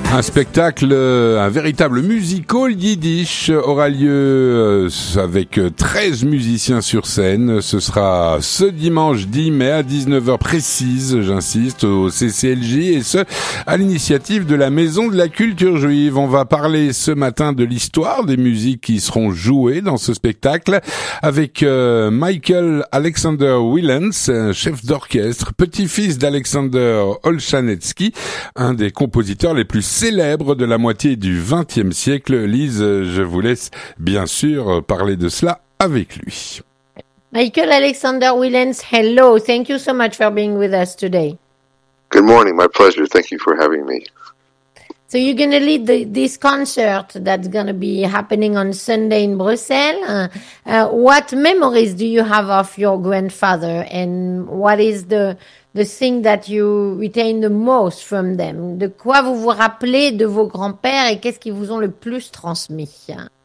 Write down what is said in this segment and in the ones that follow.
Un spectacle, un véritable musical yiddish aura lieu avec 13 musiciens sur scène. Ce sera ce dimanche 10 mai à 19h précise, j'insiste, au CCLJ, et ce, à l'initiative de la Maison de la Culture Juive. On va parler ce matin de l'histoire des musiques qui seront jouées dans ce spectacle avec Michael Alexander Willens, chef d'orchestre, petit-fils d'Alexander Olshanetsky, un des compositeurs les plus célèbre de la moitié du XXe siècle. Lise, je vous laisse bien sûr parler de cela avec lui. Michael Alexander Willens, hello. Thank you so much for being with us today. Good morning. My pleasure. Thank you for having me. So you're going to lead this concert that's going to be happening on Sunday in Brussels. What memories do you have of your grandfather, and what is the thing that you retain the most from them? De quoi vous vous rappelez de vos grands-pères et qu'est-ce qu'ils vous ont le plus transmis?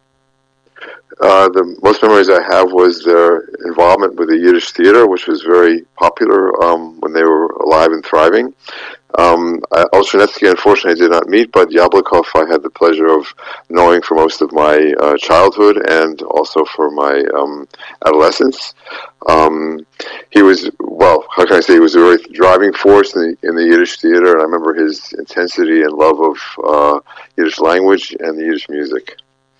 The most memories I have was their involvement with the Yiddish theater, which was very popular when they were alive and thriving. Olshanetsky, unfortunately, I did not meet, but Yablokov I had the pleasure of knowing for most of my childhood and also for my adolescence. He was, well, how can I say, he was a very driving force in the Yiddish theater, and I remember his intensity and love of Yiddish language and the Yiddish music.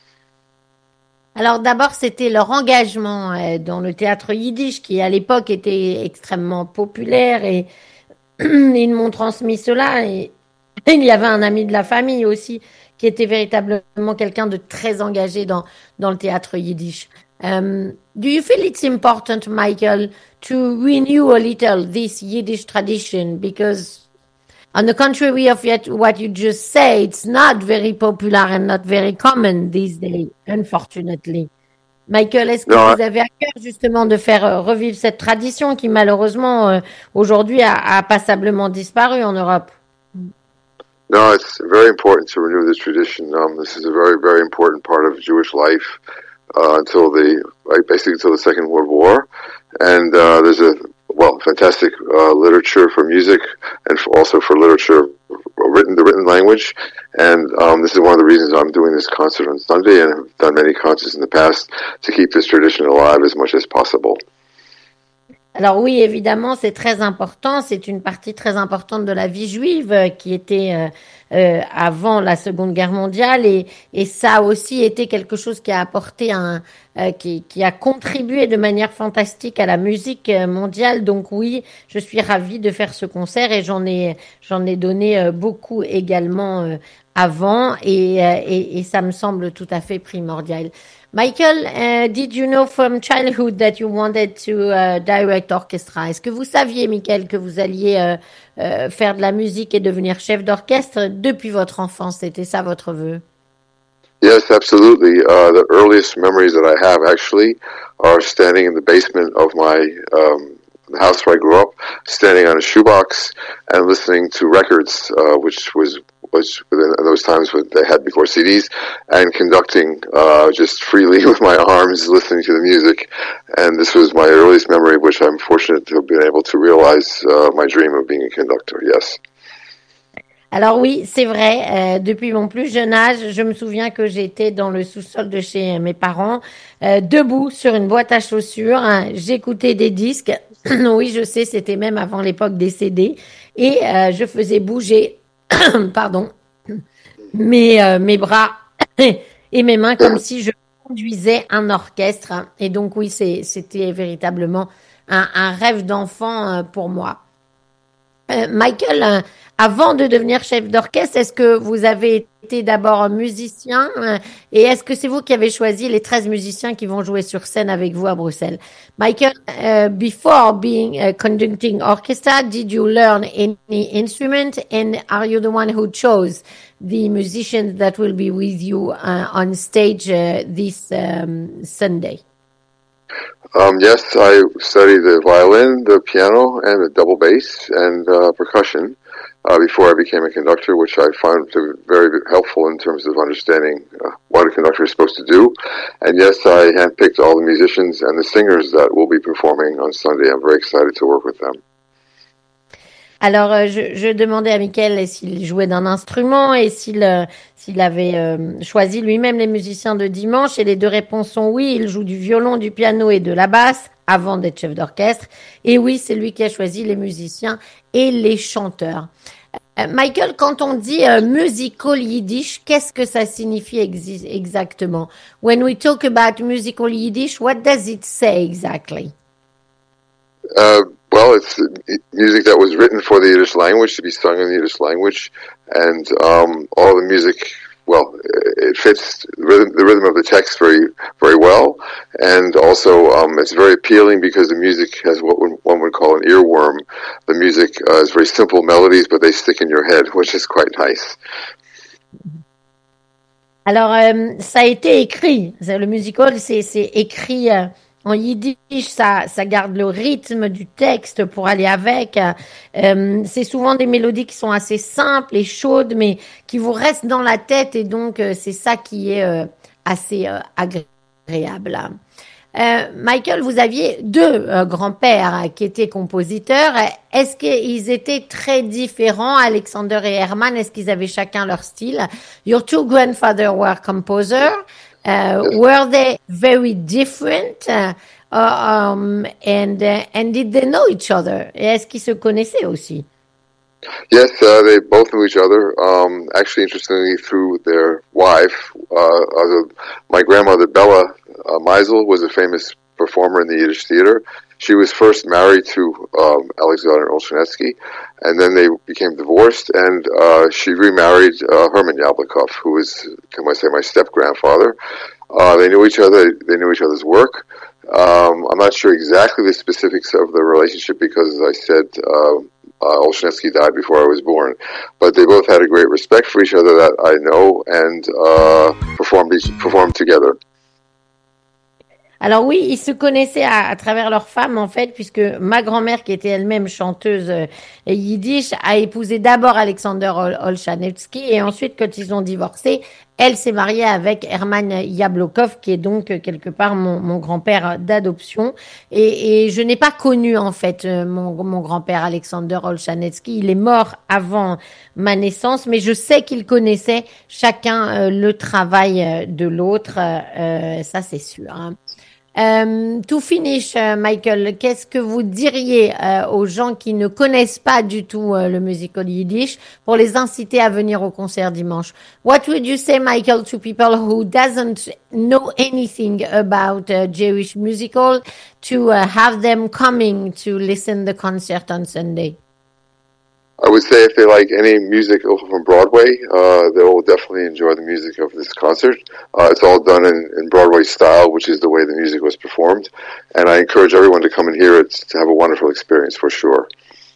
Alors d'abord, c'était leur engagement dans le théâtre yiddish qui à l'époque était extrêmement populaire et ils m'ont transmis cela. Et il y avait un ami de la famille aussi qui était véritablement quelqu'un de très engagé dans le théâtre yiddish. Do you feel it's important, Michael, to renew a little this Yiddish tradition? Because on the contrary of what you just say, it's not very popular and not very common these days, unfortunately. Michael, est-ce que vous avez à cœur justement de faire revivre cette tradition qui malheureusement aujourd'hui a passablement disparu en Europe? No, it's very important to renew this tradition. This is a very, very important part of Jewish life basically until the Second World War. And there's fantastic literature for music and also for literature, the written language. And this is one of the reasons I'm doing this concert on Sunday, and have done many concerts in the past to keep this tradition alive as much as possible. Alors oui, évidemment, c'est très important. C'est une partie très importante de la vie juive qui était avant la Seconde Guerre mondiale, et ça a aussi été quelque chose qui a apporté qui a contribué de manière fantastique à la musique mondiale. Donc oui, je suis ravie de faire ce concert et j'en ai donné beaucoup également avant et ça me semble tout à fait primordial. Michael, did you know from childhood that you wanted to direct orchestra? Est-ce que vous saviez, Michael, que vous alliez faire de la musique et devenir chef d'orchestre depuis votre enfance? C'était ça votre vœu? Yes, absolutely. The earliest memories that I have actually are standing in the basement of my the house where I grew up, standing on a shoebox and listening to records, which was within those times what they had before CDs, and conducting just freely with my arms, listening to the music. And this was my earliest memory, which I'm fortunate to have been able to realize my dream of being a conductor. Yes. Alors oui, c'est vrai, depuis mon plus jeune âge, je me souviens que j'étais dans le sous-sol de chez mes parents, debout sur une boîte à chaussures, j'écoutais des disques, oui je sais, c'était même avant l'époque des CD, et je faisais bouger mes bras et mes mains comme si je conduisais un orchestre, et donc oui, c'était véritablement un rêve d'enfant pour moi. Michael, avant de devenir chef d'orchestre, est-ce que vous avez été d'abord musicien et est-ce que c'est vous qui avez choisi les 13 musiciens qui vont jouer sur scène avec vous à Bruxelles? Michael, before being conducting orchestra, did you learn any instrument, and are you the one who chose the musicians that will be with you on stage this Sunday? Yes, I studied the violin, the piano, and the double bass and percussion before I became a conductor, which I found very helpful in terms of understanding what a conductor is supposed to do. And yes, I handpicked all the musicians and the singers that will be performing on Sunday. I'm very excited to work with them. Alors, je demandais à Michael s'il jouait d'un instrument et s'il avait choisi lui-même les musiciens de dimanche. Et les deux réponses sont oui, il joue du violon, du piano et de la basse avant d'être chef d'orchestre. Et oui, c'est lui qui a choisi les musiciens et les chanteurs. Michael, quand on dit musical Yiddish, qu'est-ce que ça signifie exactement? When we talk about musical Yiddish, what does it say exactly? Well, it's music that was written for the Yiddish language to be sung in the Yiddish language, and all the music. Well, it fits the rhythm of the text very, very well, and also it's very appealing because the music has what one would call an earworm. The music is very simple melodies, but they stick in your head, which is quite nice. Alors, ça a été écrit. Le musical, c'est écrit en yiddish. Ça garde le rythme du texte pour aller avec. C'est souvent des mélodies qui sont assez simples et chaudes, mais qui vous restent dans la tête. Et donc, c'est ça qui est assez agréable. Michael, vous aviez deux grands-pères qui étaient compositeurs. Est-ce qu'ils étaient très différents, Alexander et Herman? Est-ce qu'ils avaient chacun leur style? Your two grandfathers were composers. Were they very different? And did they know each other? Et est-ce qu'ils se connaissaient aussi? Yes, they both knew each other. Actually, interestingly, through their wife. My grandmother, Bella Meisel, was a famous performer in the Yiddish theater. She was first married to Alexander Olshanetsky, and then they became divorced, and she remarried Herman Yablokov, who was, can I say, my step-grandfather. They knew each other. They knew each other's work. I'm not sure exactly the specifics of the relationship because, as I said, Olshanetsky died before I was born. But they both had a great respect for each other that I know and performed together. Alors oui, ils se connaissaient à travers leurs femmes en fait, puisque ma grand-mère, qui était elle-même chanteuse yiddish, a épousé d'abord Alexander Olshanetsky et ensuite, quand ils ont divorcé, elle s'est mariée avec Herman Yablokov, qui est donc quelque part mon grand-père d'adoption. Et je n'ai pas connu en fait mon grand-père Alexander Olshanetsky. Il est mort avant ma naissance, mais je sais qu'ils connaissaient chacun le travail de l'autre. Ça, c'est sûr. Hein. To finish, Michael, qu'est-ce que vous diriez aux gens qui ne connaissent pas du tout le musical Yiddish pour les inciter à venir au concert dimanche? What would you say, Michael, to people who doesn't know anything about Jewish musical to have them coming to listen the concert on Sunday? I would say if they like any music from Broadway, they will definitely enjoy the music of this concert. It's all done in Broadway style, which is the way the music was performed. And I encourage everyone to come and hear it to have a wonderful experience for sure.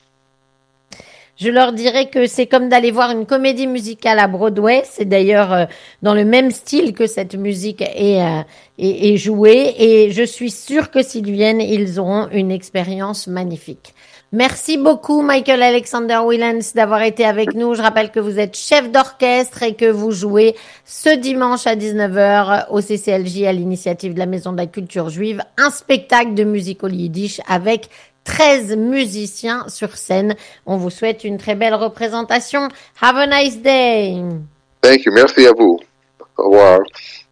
Je leur dirais que c'est comme d'aller voir une comédie musicale à Broadway. C'est d'ailleurs dans le même style que cette musique est jouée. Et je suis sûre que s'ils viennent, ils auront une expérience magnifique. Merci beaucoup, Michael Alexander Willens, d'avoir été avec nous. Je rappelle que vous êtes chef d'orchestre et que vous jouez ce dimanche à 19h au CCLJ à l'initiative de la Maison de la Culture Juive, un spectacle de musical yiddish avec 13 musiciens sur scène. On vous souhaite une très belle représentation. Have a nice day. Thank you. Merci à vous. Au revoir.